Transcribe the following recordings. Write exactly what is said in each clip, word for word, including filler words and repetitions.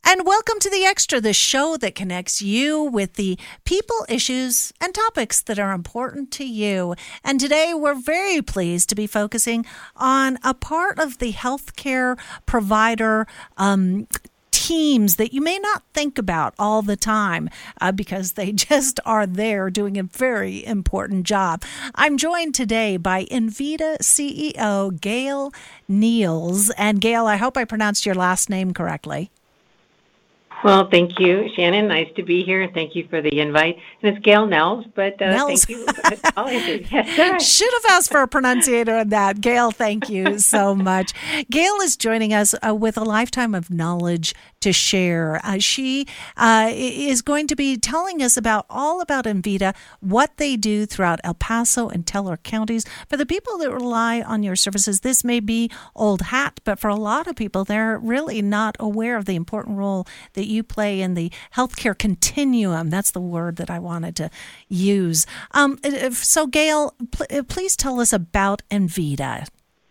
And welcome to The Extra, the show that connects you with the people, issues, and topics that are important to you. And today we're very pleased to be focusing on a part of the healthcare provider um teams that you may not think about all the time uh, because they just are there doing a very important job. I'm joined today by Envita C E O Gail Niels. And Gail, I hope I pronounced your last name correctly. Well, thank you, Shannon. Nice to be here. Thank you for the invite. And it's Gail Nels, but uh, Nels. thank you. Yes, sir. Should have asked for a pronunciator on that. Gail, thank you so much. Gail is joining us uh, with a lifetime of knowledge to share. Uh, she uh, is going to be telling us about all about Envita, what they do throughout El Paso and Teller counties. For the people that rely on your services, this may be old hat, but for a lot of people, they're really not aware of the important role that you play in the healthcare continuum. That's the word that I wanted to use. Um, so, Gail, pl- please tell us about Envita.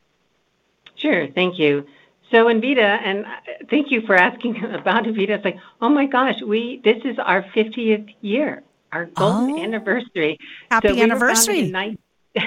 Sure, thank you. So, Envita, and thank you for asking about Envita. It's like, oh my gosh, we this is our fiftieth year, our golden oh, anniversary. Happy so we anniversary! Ni-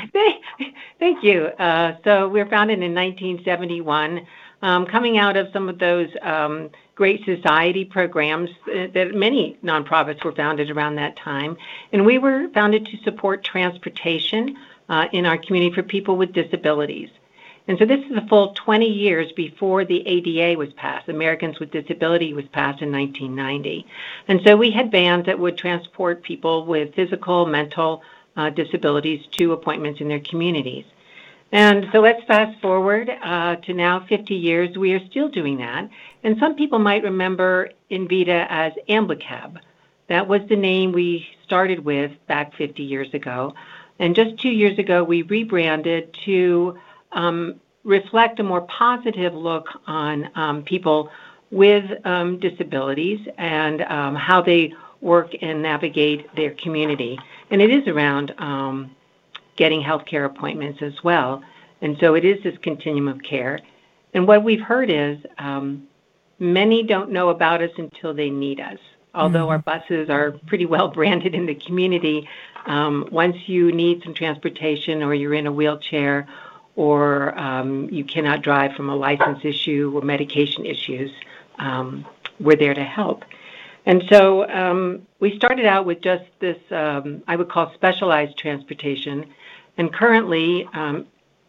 thank you. Uh, so, we were founded in nineteen seventy-one. Um, coming out of some of those um, Great Society programs that many nonprofits were founded around that time. And we were founded to support transportation uh, in our community for people with disabilities. And so this is a full twenty years before the A D A was passed. Americans with Disability was passed in nineteen ninety. And so we had vans that would transport people with physical, mental uh, disabilities to appointments in their communities. And so let's fast forward uh, to now fifty years. We are still doing that. And some people might remember Envita as Amblicab. That was the name we started with back fifty years ago. And just two years ago, we rebranded to um, reflect a more positive look on um, people with um, disabilities and um, how they work and navigate their community. And it is around um, getting healthcare appointments as well. And so it is this continuum of care. And what we've heard is um, many don't know about us until they need us. Although mm-hmm. our buses are pretty well branded in the community, um, once you need some transportation or you're in a wheelchair or um, you cannot drive from a license issue or medication issues, um, we're there to help. And so um, we started out with just this, um, I would call specialized transportation. And currently, um,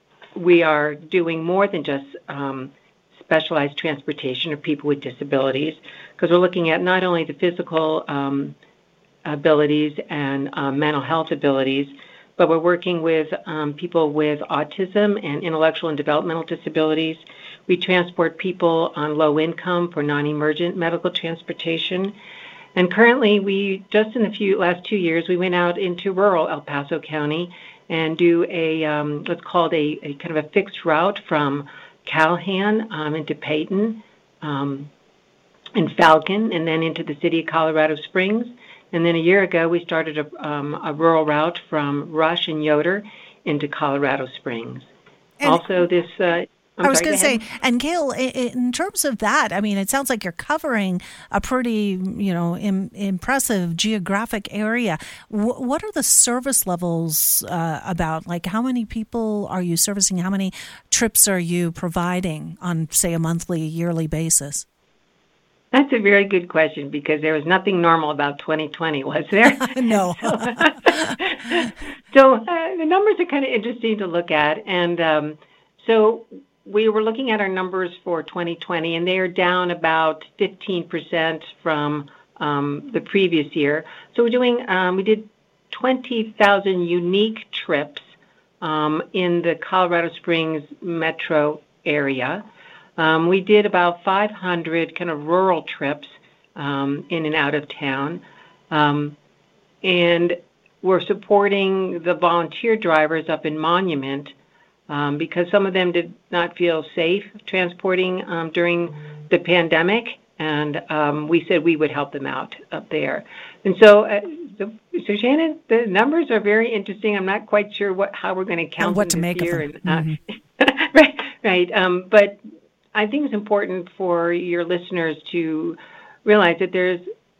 we are doing more than just um, specialized transportation of people with disabilities, because we're looking at not only the physical um, abilities and uh, mental health abilities, but we're working with um, people with autism and intellectual and developmental disabilities. We transport people on low income for non-emergent medical transportation. And currently, we just in the few last two years, we went out into rural El Paso County and do a, um, what's called a, a kind of a fixed route from Calhan um, into Peyton um, and Falcon, and then into the city of Colorado Springs. And then a year ago, we started a, um, a rural route from Rush and Yoder into Colorado Springs. And also this... Uh, I'm I was going to say, and Gail, in terms of that, I mean, it sounds like you're covering a pretty, you know, im- impressive geographic area. W- what are the service levels uh, about? Like, how many people are you servicing? How many trips are you providing on, say, a monthly, yearly basis? That's a very good question, because there was nothing normal about twenty twenty, was there? No. so so uh, the numbers are kind of interesting to look at. And um, so we were looking at our numbers for twenty twenty, and they are down about fifteen percent from um, the previous year. So we're doing, um, we did twenty thousand unique trips um, in the Colorado Springs metro area. Um, we did about five hundred kind of rural trips um, in and out of town. Um, and we're supporting the volunteer drivers up in Monument um, because some of them did not feel safe transporting um, during the pandemic. And um, we said we would help them out up there. And so, uh, so, so Shannon, the numbers are very interesting. I'm not quite sure what how we're going to count and what them to this make year. of them. And, uh, mm-hmm. right, right. Um, but I think it's important for your listeners to realize that there's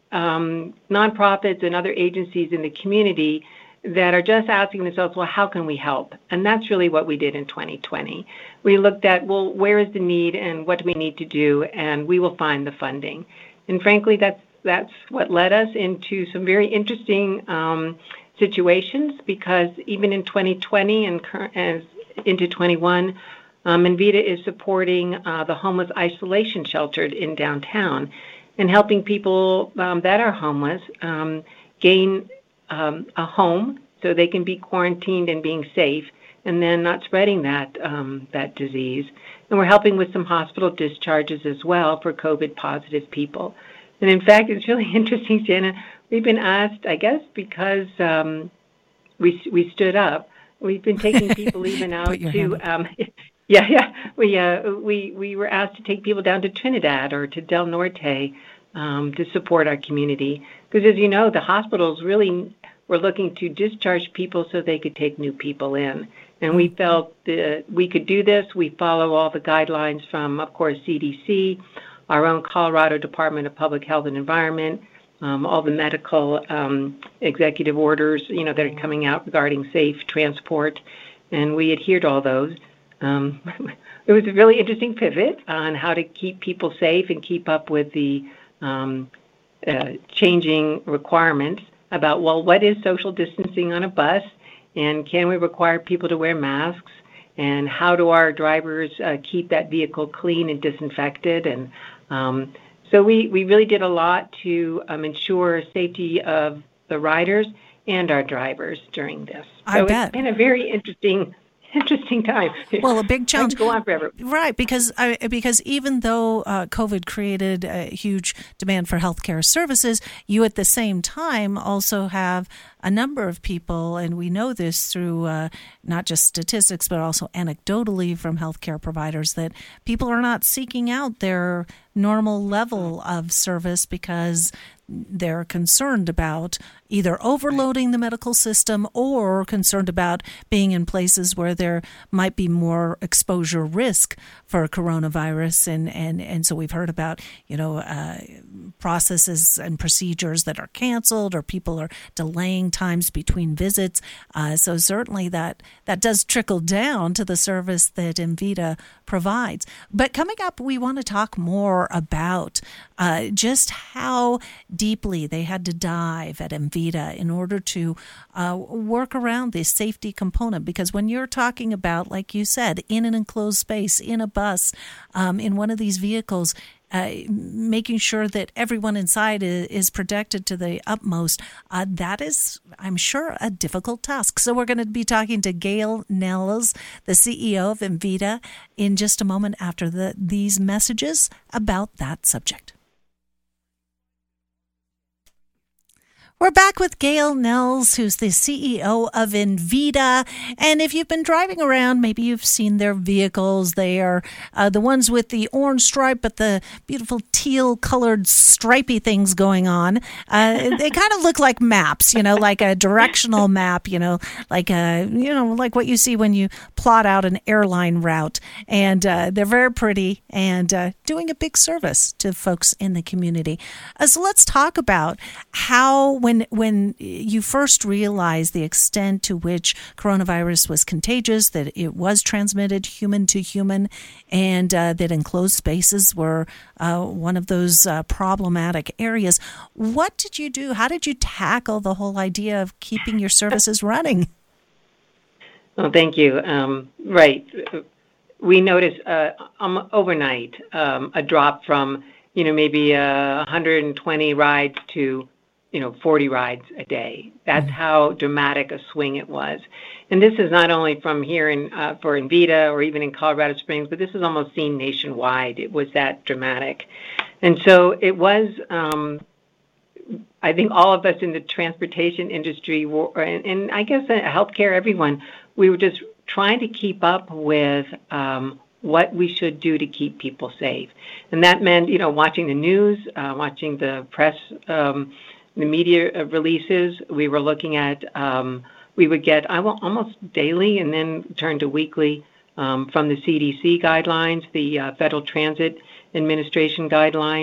um, nonprofits and other agencies in the community that are just asking themselves, well, how can we help? And that's really what we did in twenty twenty. We looked at, well, where is the need and what do we need to do, and we will find the funding. And frankly, that's that's what led us into some very interesting um, situations, because even in twenty twenty and as into twenty-one, um, Envita is supporting uh, the homeless isolation shelter in downtown and helping people um, that are homeless um, gain um, a home so they can be quarantined and being safe, and then not spreading that um, that disease. And we're helping with some hospital discharges as well for COVID positive people. And in fact, it's really interesting, Shannon. We've been asked, I guess, because um, we we stood up. We've been taking people even out to, um, yeah, yeah. We uh, we we were asked to take people down to Trinidad or to Del Norte um, to support our community. Because as you know, the hospitals really were looking to discharge people so they could take new people in. And we felt that we could do this. We follow all the guidelines from, of course, C D C, our own Colorado Department of Public Health and Environment, um, all the medical um, executive orders, you know, that are coming out regarding safe transport, and we adhere to all those. Um, it was a really interesting pivot on how to keep people safe and keep up with the um, uh, changing requirements about, well, what is social distancing on a bus, and can we require people to wear masks, and how do our drivers uh, keep that vehicle clean and disinfected? And um, so we, we really did a lot to um, ensure safety of the riders and our drivers during this. I so bet. It's been a very interesting Interesting time. Well, a big challenge. I can go on forever. Right, because uh, because even though uh, COVID created a huge demand for healthcare services, you at the same time also have a number of people, and we know this through uh, not just statistics, but also anecdotally from healthcare providers, that people are not seeking out their normal level of service because they're concerned about either overloading the medical system or concerned about being in places where there might be more exposure risk for coronavirus. And, and, and so we've heard about, you know, uh, processes and procedures that are canceled, or people are delaying times between visits. Uh, so certainly that, that does trickle down to the service that Envita provides. But coming up, we want to talk more about uh, just how deeply they had to dive at Envita in order to uh, work around this safety component. Because when you're talking about, like you said, in an enclosed space, in a bus, um, in one of these vehicles, uh, making sure that everyone inside is, is protected to the utmost, uh, that is, I'm sure, a difficult task. So we're going to be talking to Gail Nels, the C E O of Envita, in just a moment after the, these messages about that subject. We're back with Gail Nels, who's the C E O of Envita. And if you've been driving around, maybe you've seen their vehicles. They are uh, the ones with the orange stripe, but the beautiful teal-colored stripy things going on. Uh, they kind of look like maps, you know, like a directional map, you know, like a, you know, like what you see when you plot out an airline route. And uh, they're very pretty and uh, doing a big service to folks in the community. Uh, so let's talk about how, when When, when you first realized the extent to which coronavirus was contagious, that it was transmitted human to human, and uh, that enclosed spaces were uh, one of those uh, problematic areas, what did you do? How did you tackle the whole idea of keeping your services running? Oh, thank you. Um, right. We noticed uh, um, overnight um, a drop from, you know, maybe uh, one hundred twenty rides to you know, forty rides a day. That's mm-hmm. how dramatic a swing it was. And this is not only from here in, uh, for Envita or even in Colorado Springs, but this is almost seen nationwide. It was that dramatic. And so it was, um, I think all of us in the transportation industry, were, and, and I guess uh, healthcare, everyone, we were just trying to keep up with um, what we should do to keep people safe. And that meant, you know, watching the news, uh, watching the press, um, the media releases. We were looking at, um, we would get I will, almost daily and then turn to weekly um, from the C D C guidelines, the uh, Federal Transit Administration guidelines,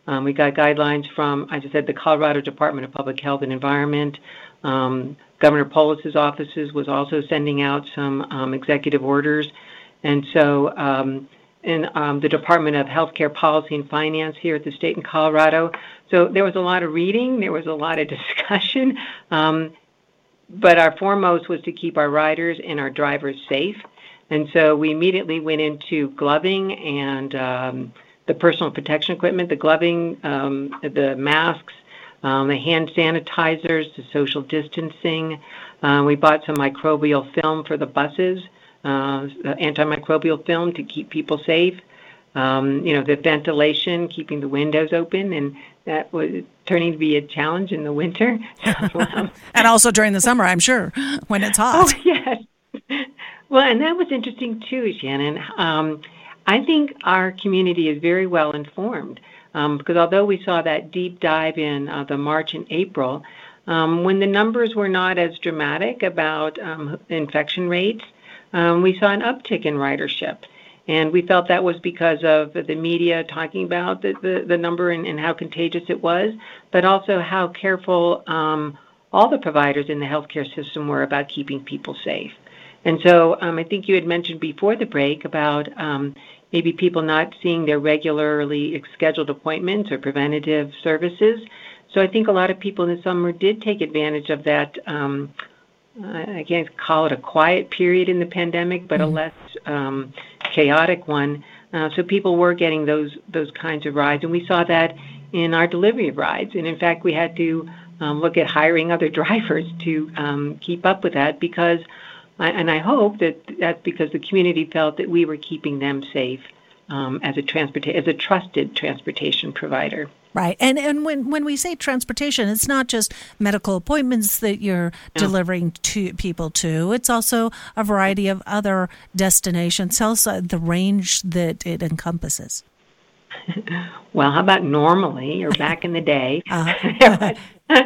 Um, we got guidelines from, as I said, the Colorado Department of Public Health and Environment. Um, Governor Polis's offices was also sending out some um, executive orders. And so um, in um, the Department of Healthcare Policy and Finance here at the state in Colorado. So there was a lot of reading. There was a lot of discussion. Um, but our foremost was to keep our riders and our drivers safe. And so we immediately went into gloving and um, the personal protection equipment, the gloving, um, the masks, um, the hand sanitizers, the social distancing. Uh, we bought some microbial film for the buses, uh, antimicrobial film to keep people safe. Um, you know, the ventilation, keeping the windows open, and that was turning to be a challenge in the winter. um, and also during the summer, I'm sure, when it's hot. Oh, yes. Well, and that was interesting too, Shannon. Um, I think our community is very well informed um, because although we saw that deep dive in uh, the March and April, um, when the numbers were not as dramatic about um, infection rates, um, we saw an uptick in ridership. And we felt that was because of the media talking about the, the, the number and, and how contagious it was, but also how careful um, all the providers in the healthcare system were about keeping people safe. And so um, I think you had mentioned before the break about um, maybe people not seeing their regularly scheduled appointments or preventative services. So I think a lot of people in the summer did take advantage of that. Um, I can't call it a quiet period in the pandemic, but mm-hmm. a less um, chaotic one. Uh, so people were getting those those kinds of rides, and we saw that in our delivery of rides. And in fact, we had to um, look at hiring other drivers to um, keep up with that because. And I hope that that's because the community felt that we were keeping them safe um, as a transporta- as a trusted transportation provider. Right. And and when, when we say transportation, it's not just medical appointments that you're no. delivering to people to. It's also a variety of other destinations. Tell us uh, the range that it encompasses. Well, how about normally or back in the day? Uh-huh.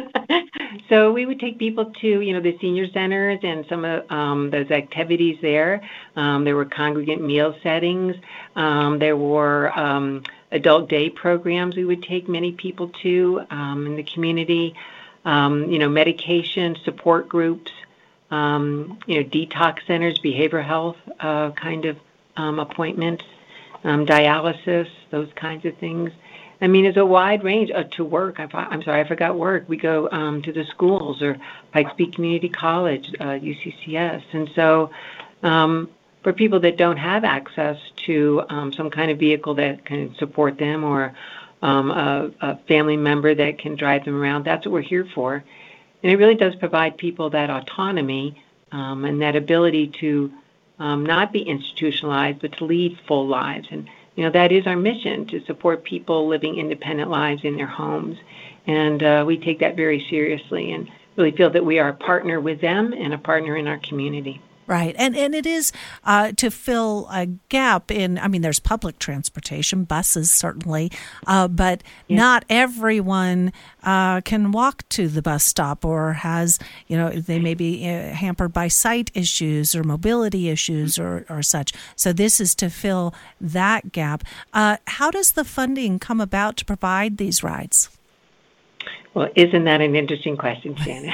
So we would take people to, you know, the senior centers and some of um, those activities there. Um, there were congregant meal settings. Um, there were um, adult day programs we would take many people to um, in the community. Um, you know, medication support groups. Um, you know, detox centers, behavioral health uh, kind of um, appointments, um, dialysis, those kinds of things. I mean, it's a wide range uh, to work. I, I'm sorry, I forgot work. We go um, to the schools or Pikes Peak Community College, uh, U C C S. And so um, for people that don't have access to um, some kind of vehicle that can support them or um, a, a family member that can drive them around, that's what we're here for. And it really does provide people that autonomy um, and that ability to um, not be institutionalized, but to lead full lives. And you know, that is our mission, to support people living independent lives in their homes. And uh, we take that very seriously and really feel that we are a partner with them and a partner in our community. Right. And and it is uh, to fill a gap in, I mean, there's public transportation, buses certainly, uh, but yeah. not everyone uh, can walk to the bus stop or has, you know, they may be uh, hampered by sight issues or mobility issues or, or such. So this is to fill that gap. Uh, how does the funding come about to provide these rides? Well, isn't that an interesting question, Shannon?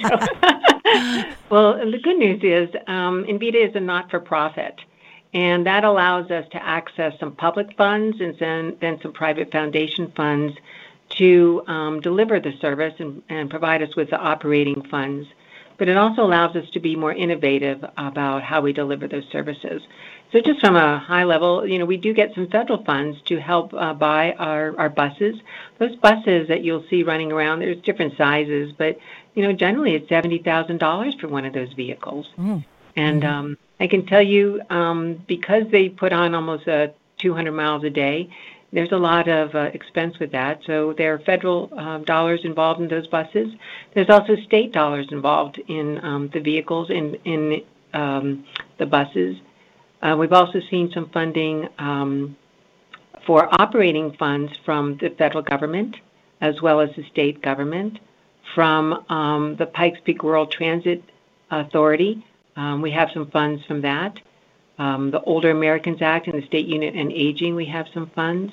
Well, the good news is um, Envita is a not-for-profit, and that allows us to access some public funds and then, then some private foundation funds to um, deliver the service and, and provide us with the operating funds. But it also allows us to be more innovative about how we deliver those services. So just from a high level, you know, we do get some federal funds to help uh, buy our, our buses. Those buses that you'll see running around, there's different sizes, but, you know, generally it's seventy thousand dollars for one of those vehicles. Mm. And um, I can tell you, um, because they put on almost uh, two hundred miles a day, there's a lot of uh, expense with that. So there are federal uh, dollars involved in those buses. There's also state dollars involved in um, the vehicles, in, in um, the buses. Uh, we've also seen some funding um, for operating funds from the federal government as well as the state government, from um, the Pikes Peak Rural Transit Authority. Um, we have some funds from that. Um, the Older Americans Act and the State Unit on Aging, we have some funds.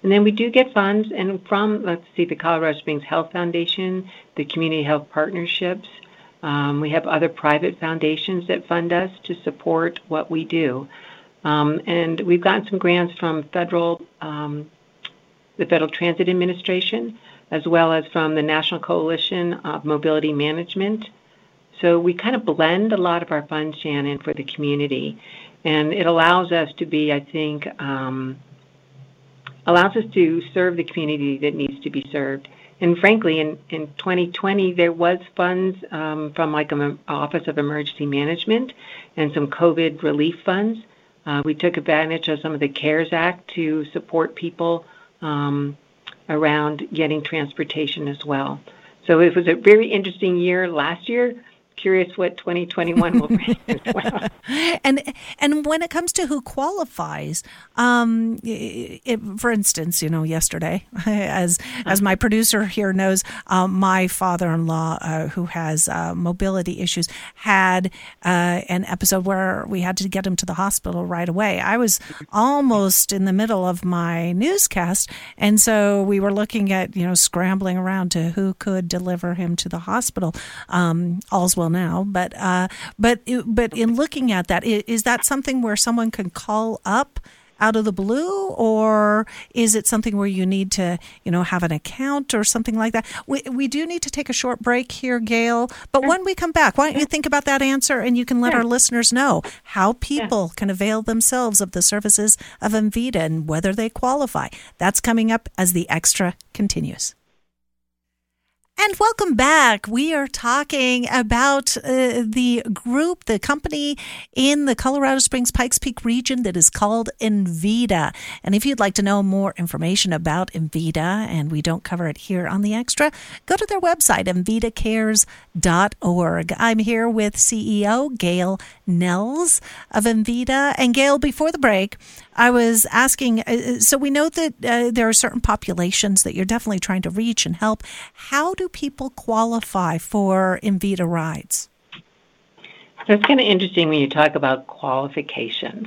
And then we do get funds, and from, let's see, the Colorado Springs Health Foundation, the Community Health Partnerships. Um, we have other private foundations that fund us to support what we do. Um, and we've gotten some grants from federal, um, the Federal Transit Administration, as well as from the National Coalition of Mobility Management. So we kind of blend a lot of our funds, Shannon, for the community. And it allows us to be, I think, um, allows us to serve the community that needs to be served. And frankly, in, in twenty twenty, there was funds um, from like an Office of Emergency Management and some COVID relief funds. Uh, we took advantage of some of the CARES Act to support people um, around getting transportation as well. So it was a very interesting year last year. Curious what twenty twenty-one will bring as well. And and when it comes to who qualifies, um, it, for instance, you know, yesterday, as as my producer here knows, um, my father-in-law, uh, who has uh, mobility issues, had uh, an episode where we had to get him to the hospital right away. I was almost in the middle of my newscast, and so we were looking at, you know, scrambling around to who could deliver him to the hospital. Um, all's well now, but uh, but but in looking at that, is that something where someone can call up out of the blue, or is it something where you need to, you know, have an account or something like that? We we do need to take a short break here, Gail, but when we come back, why don't you think about that answer, and you can let our listeners know how people can avail themselves of the services of Envita and whether they qualify. That's coming up as the Extra continues. And welcome back. We are talking about uh, the group, the company in the Colorado Springs Pikes Peak region that is called Envita. And if you'd like to know more information about Envita, and we don't cover it here on the Extra, go to their website, envita cares dot org. I'm here with C E O Gail Nels of Envita. And Gail, before the break, I was asking, uh, so we know that uh, there are certain populations that you're definitely trying to reach and help. How do people qualify for Envita rides? So it's kind of interesting when you talk about qualifications.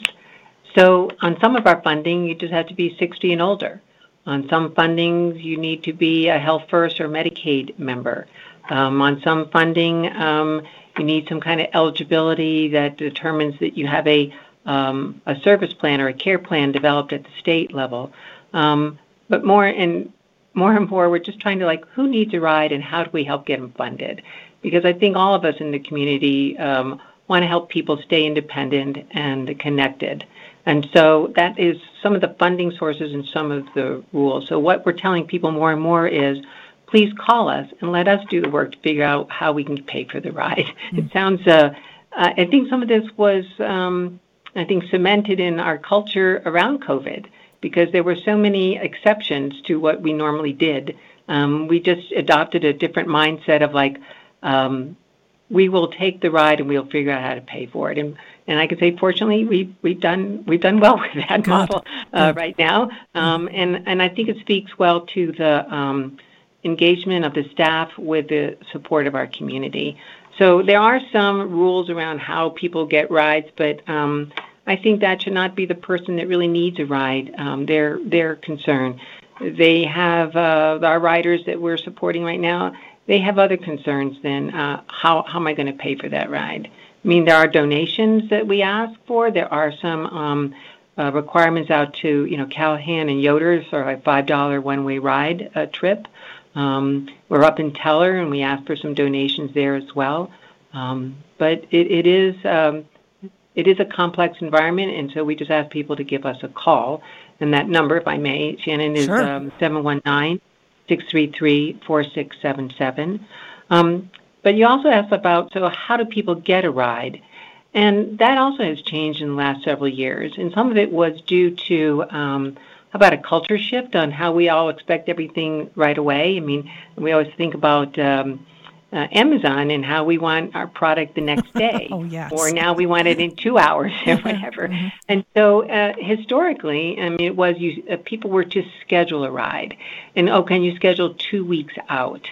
So on some of our funding, you just have to be sixty and older. On some fundings, you need to be a Health First or Medicaid member. Um, on some funding, um, you need some kind of eligibility that determines that you have a Um, a service plan or a care plan developed at the state level. Um, but more and more and more, we're just trying to like, who needs a ride and how do we help get them funded? Because I think all of us in the community um, want to help people stay independent and connected. And so that is some of the funding sources and some of the rules. So what we're telling people more and more is, please call us and let us do the work to figure out how we can pay for the ride. Mm-hmm. It sounds, uh, uh, I think some of this was, um, I think, cemented in our culture around COVID, because there were so many exceptions to what we normally did. Um, we just adopted a different mindset of like, um, we will take the ride and we'll figure out how to pay for it. And and I can say, fortunately, we we've done we've done well with that Good. model uh, Good. right now. Um, and and I think it speaks well to the um, engagement of the staff with the support of our community. So there are some rules around how people get rides, but um, I think that should not be the person that really needs a ride, um, their their concern. They have uh, our riders that we're supporting right now, they have other concerns than uh, how, how am I going to pay for that ride? I mean, there are donations that we ask for. There are some um, uh, requirements out to, you know, Callahan and Yoder, sort of like five dollars one-way ride uh, trip. Um, we're up in Teller, and we ask for some donations there as well. Um, but it, it is um, it is a complex environment, and so we just ask people to give us a call. And that number, if I may, Shannon, is Sure. um, seven one nine, six three three, four six seven seven. Um, but you also asked about, so how do people get a ride? And that also has changed in the last several years. And some of it was due to um, about a culture shift on how we all expect everything right away. I mean, we always think about um, uh, Amazon and how we want our product the next day. Oh, yes. Or now we want it in two hours or whatever. Mm-hmm. And so uh, historically, I mean, it was you, uh, people were to schedule a ride. And, oh, can you schedule two weeks out?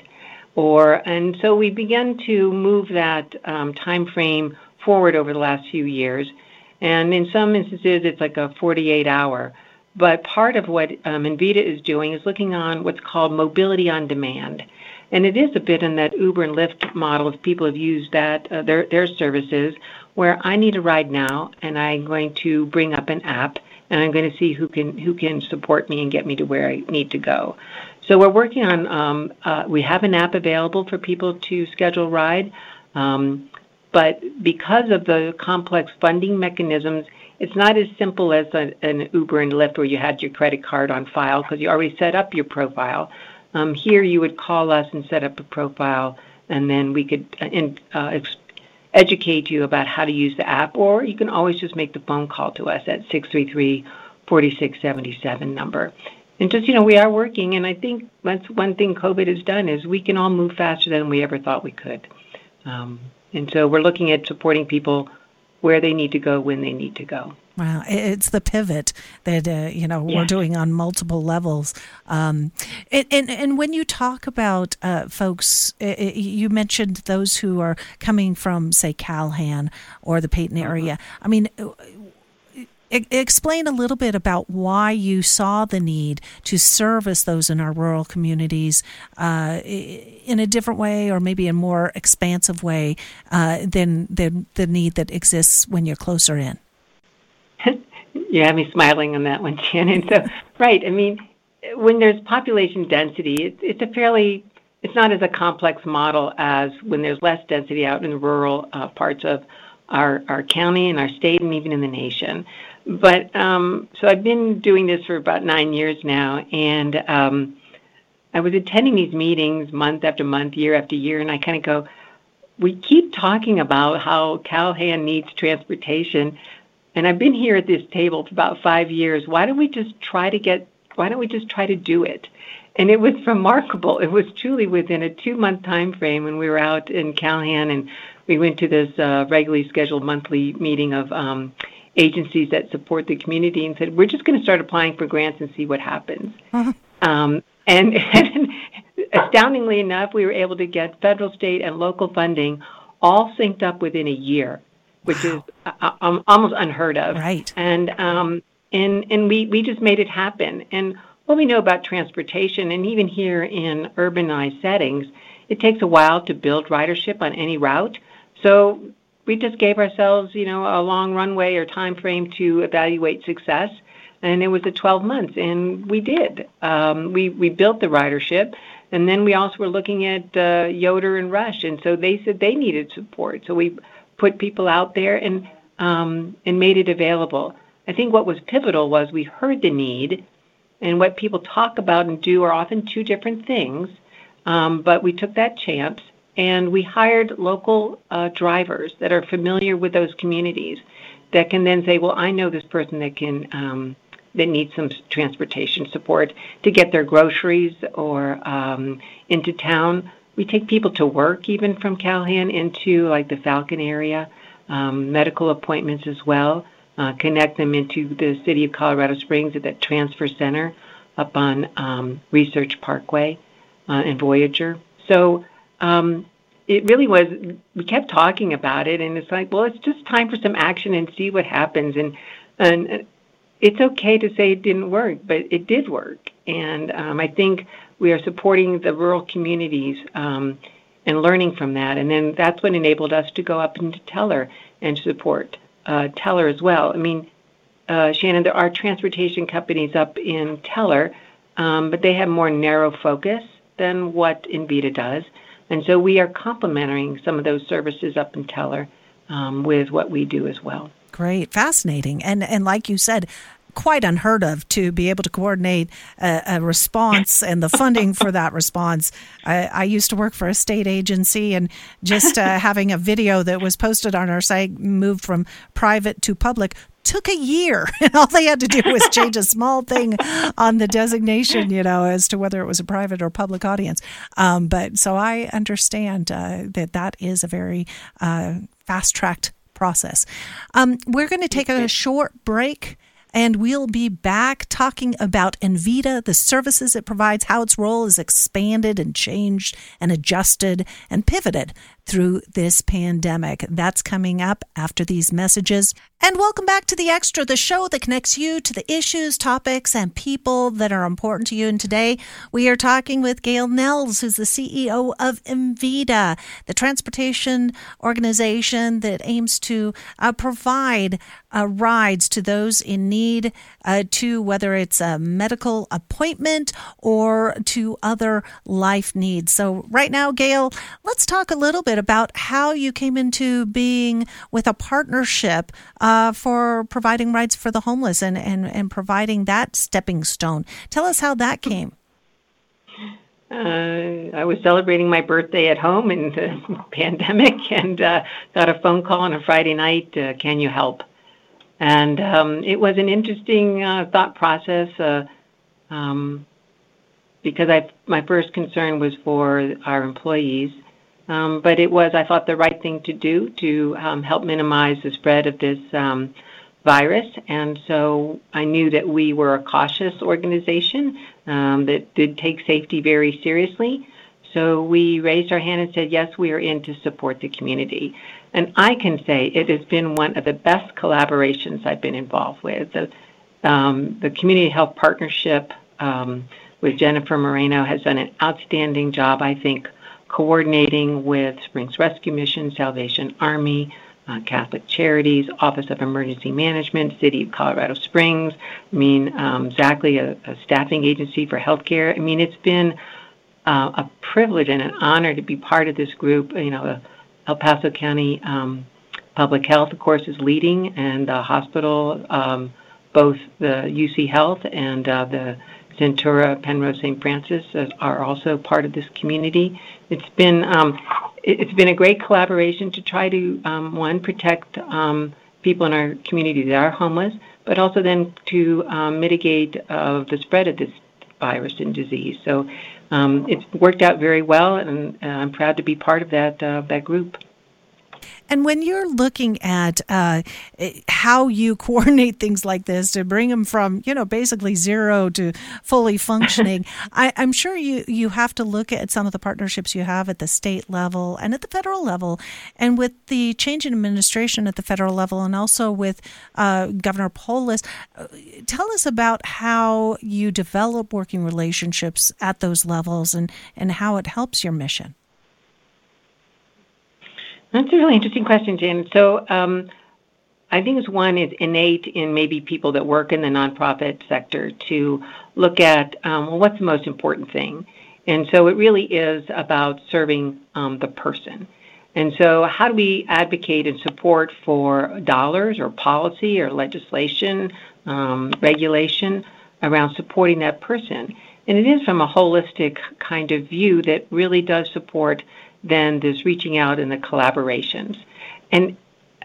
Or and so we began to move that um, time frame forward over the last few years. And in some instances, it's like a forty-eight hour. But part of what um, Envita is doing is looking on what's called mobility on demand. And it is a bit in that Uber and Lyft model, if people have used that, uh, their, their services, where I need a ride now, and I'm going to bring up an app, and I'm going to see who can who can support me and get me to where I need to go. So we're working on, um, uh, we have an app available for people to schedule a ride, um, but because of the complex funding mechanisms, it's not as simple as a, an Uber and Lyft where you had your credit card on file because you already set up your profile. Um, here you would call us and set up a profile, and then we could uh, in, uh, ex- educate you about how to use the app, or you can always just make the phone call to us at six three three, four six seven seven number. And just, you know, we are working, and I think that's one thing COVID has done is we can all move faster than we ever thought we could. Um, and so we're looking at supporting people where they need to go, when they need to go. Wow, it's the pivot that uh, you know Yeah. we're doing on multiple levels. Um, and, and and when you talk about uh, folks, uh, you mentioned those who are coming from, say, Calhan or the Peyton area. I mean, e- explain a little bit about why you saw the need to service those in our rural communities uh, in a different way, or maybe a more expansive way uh, than, than the need that exists when you're closer in. You have me smiling on that one, Shannon. So, right, I mean, when there's population density, it's, it's a fairly, it's not as a complex model as when there's less density out in the rural uh, parts of our, our county and our state and even in the nation. But, um, so I've been doing this for about nine years now, and um, I was attending these meetings month after month, year after year, and I kind of go, we keep talking about how Calhan needs transportation, and I've been here at this table for about five years. Why don't we just try to get, why don't we just try to do it? And it was remarkable. It was truly within a two-month time frame when we were out in Calhan, and we went to this uh, regularly scheduled monthly meeting of um, agencies that support the community, and said, we're just going to start applying for grants and see what happens. Uh-huh. Um, and, and astoundingly enough, we were able to get federal, state, and local funding all synced up within a year, which wow. is uh, um, almost unheard of. Right. And um, and and we, we just made it happen. And what we know about transportation, and even here in urbanized settings, it takes a while to build ridership on any route. So we just gave ourselves, you know, a long runway or time frame to evaluate success, and it was a twelve months, and we did. Um, we we built the ridership, and then we also were looking at uh, Yoder and Rush, and so they said they needed support. So we put people out there and um, and made it available. I think what was pivotal was we heard the need, and what people talk about and do are often two different things, um, but we took that chance, and we hired local uh, drivers that are familiar with those communities that can then say, well, I know this person that can um, that needs some transportation support to get their groceries or um, into town. We take people to work even from Calhan into like the Falcon area, um, medical appointments as well, uh, connect them into the city of Colorado Springs at that transfer center up on um, Research Parkway uh, and Voyager. So um, it really was, we kept talking about it, and it's like, well, it's just time for some action and see what happens. And, and it's okay to say it didn't work, but it did work. And um, I think we are supporting the rural communities um, and learning from that. And then that's what enabled us to go up into Teller and support uh, Teller as well. I mean, uh, Shannon, there are transportation companies up in Teller, um, but they have more narrow focus than what Envita does. And so we are complementing some of those services up in Teller um, with what we do as well. Great. Fascinating. And and like you said, quite unheard of to be able to coordinate a, a response and the funding for that response. I, I used to work for a state agency, and just uh, having a video that was posted on our site moved from private to public took a year, and all they had to do was change a small thing on the designation, you know, as to whether it was a private or public audience. Um, but so I understand uh, that that is a very uh, fast-tracked process. Um, we're going to take a short break, and we'll be back talking about Envita, the services it provides, how its role is expanded and changed and adjusted and pivoted through this pandemic. That's coming up after these messages. And welcome back to The Extra, the show that connects you to the issues, topics, and people that are important to you. And today we are talking with Gail Nels, who's the C E O of Envita, the transportation organization that aims to uh, provide uh, rides to those in need, uh, to whether it's a medical appointment or to other life needs. So right now, Gail, let's talk a little bit about how you came into being with a partnership uh, for providing rides for the homeless and, and, and providing that stepping stone. Tell us how that came. Uh, I was celebrating my birthday at home in the pandemic and uh, got a phone call on a Friday night, uh, can you help? And um, it was an interesting uh, thought process uh, um, because I, my first concern was for our employees. Um, but it was, I thought, the right thing to do to um, help minimize the spread of this um, virus. And so I knew that we were a cautious organization um, that did take safety very seriously. So we raised our hand and said, yes, we are in to support the community. And I can say it has been one of the best collaborations I've been involved with. The, um, the Community Health Partnership um, with Jennifer Moreno has done an outstanding job, I think, coordinating with Springs Rescue Mission, Salvation Army, uh, Catholic Charities, Office of Emergency Management, City of Colorado Springs. I mean, um, exactly a, a staffing agency for healthcare. I mean, it's been uh, a privilege and an honor to be part of this group. You know, El Paso County um, Public Health, of course, is leading, and the hospital, um, both the U C Health and uh, the Centura Penrose Saint Francis are also part of this community. It's been um, it's been a great collaboration to try to um, one protect um, people in our community that are homeless, but also then to um, mitigate uh, the spread of this virus and disease. So um, it's worked out very well, and uh, I'm proud to be part of that uh, that group. And when you're looking at uh, how you coordinate things like this to bring them from, you know, basically zero to fully functioning, I, I'm sure you, you have to look at some of the partnerships you have at the state level and at the federal level. And with the change in administration at the federal level and also with uh, Governor Polis, uh, tell us about how you develop working relationships at those levels and, and how it helps your mission. That's a really interesting question, Janet. So um, I think it's one is innate in maybe people that work in the nonprofit sector to look at, um, well, what's the most important thing? And so it really is about serving um, the person. And so how do we advocate and support for dollars or policy or legislation, um, regulation around supporting that person? And it is from a holistic kind of view that really does support then this reaching out and the collaborations. And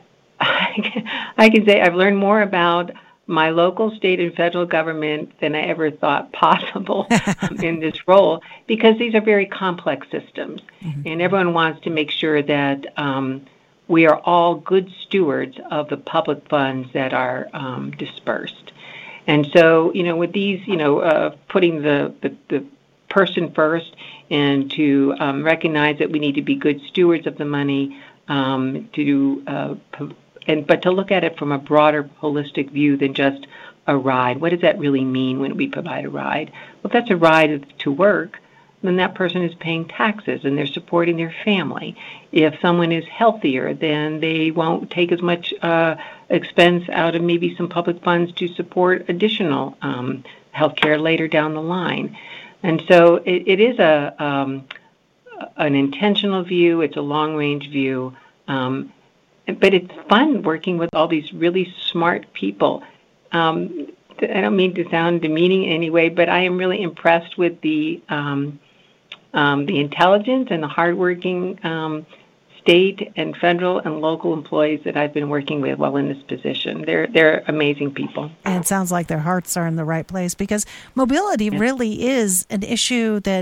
I can say I've learned more about my local, state, and federal government than I ever thought possible in this role, because these are very complex systems. Mm-hmm. And everyone wants to make sure that um, we are all good stewards of the public funds that are um, dispersed. And so, you know, with these, you know, uh, putting the, the, the person first, and to um, recognize that we need to be good stewards of the money, um, to uh, and but to look at it from a broader, holistic view than just a ride. What does that really mean when we provide a ride? Well, if that's a ride to work, then that person is paying taxes and they're supporting their family. If someone is healthier, then they won't take as much uh, expense out of maybe some public funds to support additional um, health care later down the line. And so it, it is a um, an intentional view. It's a long-range view, um, but it's fun working with all these really smart people. Um, I don't mean to sound demeaning in any way, but I am really impressed with the um, um, the intelligence and the hardworking um, state and federal and local employees that I've been working with while in this position. They're they're amazing people. And it sounds like their hearts are in the right place, because mobility yeah. really is an issue that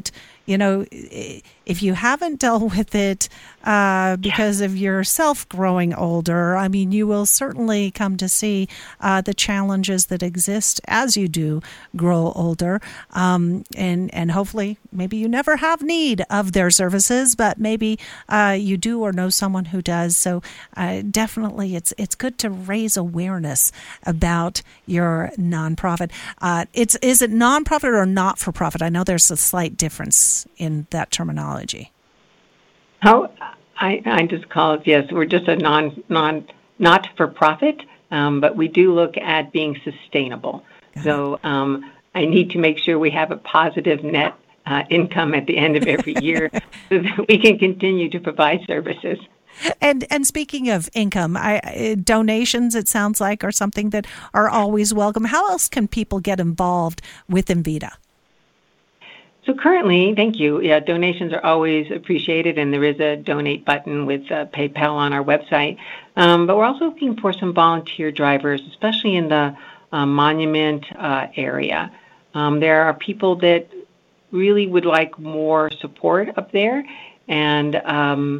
you know, if you haven't dealt with it uh, because of yourself growing older, I mean, you will certainly come to see uh, the challenges that exist as you do grow older. Um, and, and hopefully, maybe you never have need of their services, but maybe uh, you do or know someone who does. So uh, definitely it's it's good to raise awareness about your nonprofit. Uh, it's is it nonprofit or not-for-profit? I know there's a slight difference in that terminology. How I, I just call it, yes, we're just a non non not-for-profit, um, but we do look at being sustainable. Got so um, I need to make sure we have a positive net uh, income at the end of every year so that we can continue to provide services. And and speaking of income, I, donations, it sounds like, are something that are always welcome. How else can people get involved with Envita? So currently, thank you, yeah, donations are always appreciated, and there is a donate button with uh, PayPal on our website. Um, but we're also looking for some volunteer drivers, especially in the uh, monument uh, area. Um, there are people that really would like more support up there, and um,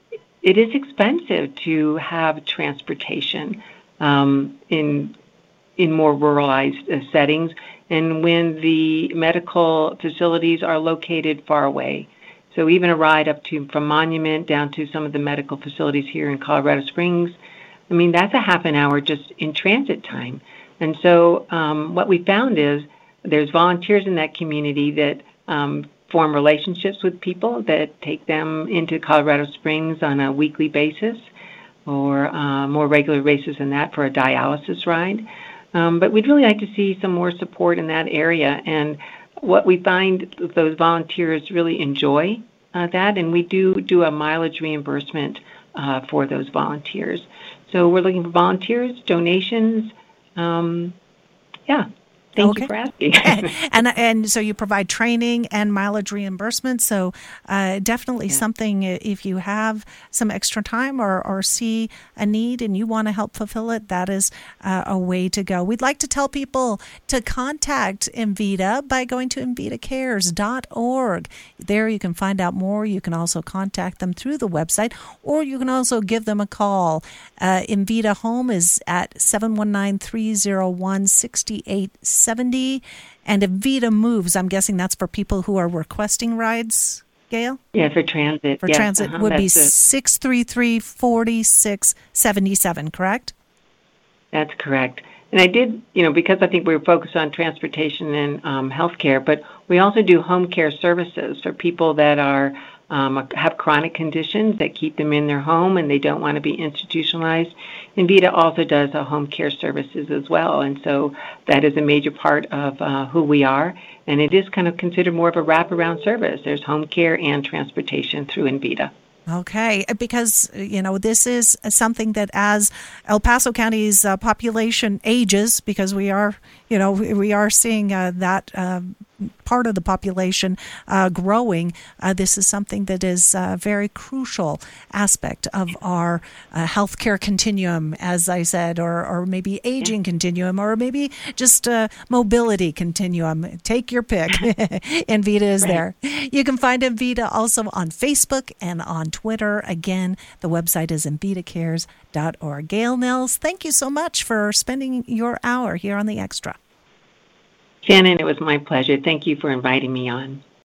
it is expensive to have transportation um, in in more ruralized uh, settings, and when the medical facilities are located far away. So even a ride up to from Monument down to some of the medical facilities here in Colorado Springs, I mean, that's a half an hour just in transit time. And so um, what we found is there's volunteers in that community that um, form relationships with people that take them into Colorado Springs on a weekly basis or uh, more regular basis than that for a dialysis ride. Um, but we'd really like to see some more support in that area. And what we find, those volunteers really enjoy uh, that, and we do do a mileage reimbursement uh, for those volunteers. So we're looking for volunteers, donations. Um, yeah. Thank okay. you for asking. and and so you provide training and mileage reimbursement. So uh, definitely yeah. something, if you have some extra time or, or see a need and you want to help fulfill it, that is uh, a way to go. We'd like to tell people to contact Envita by going to envita cares dot org. There you can find out more. You can also contact them through the website, or you can also give them a call. Uh, Envita Home is at seven one nine, three zero one, six eight seventy, and Envita Moves, I'm guessing that's for people who are requesting rides, Gail? Yeah, for transit. For yes, transit uh-huh, would be six three three, four six seven seven, correct? That's correct. And I did, you know, because I think we were focused on transportation and um, healthcare, but we also do home care services for people that are Um, have chronic conditions that keep them in their home and they don't want to be institutionalized. Envita also does uh, home care services as well, and so that is a major part of uh, who we are, and it is kind of considered more of a wraparound service. There's home care and transportation through Envita. Okay, because, you know, this is something that as El Paso County's uh, population ages, because we are, you know, we are seeing uh, that uh, part of the population uh, growing, uh, this is something that is a very crucial aspect of our uh, healthcare continuum, as I said, or, or maybe aging continuum, or maybe just uh, mobility continuum. Take your pick. Envita is right there. You can find Envita also on Facebook and on Twitter. Again, the website is envita cares dot org. Gail Nels, thank you so much for spending your hour here on The Extra. Shannon, it was my pleasure. Thank you for inviting me on.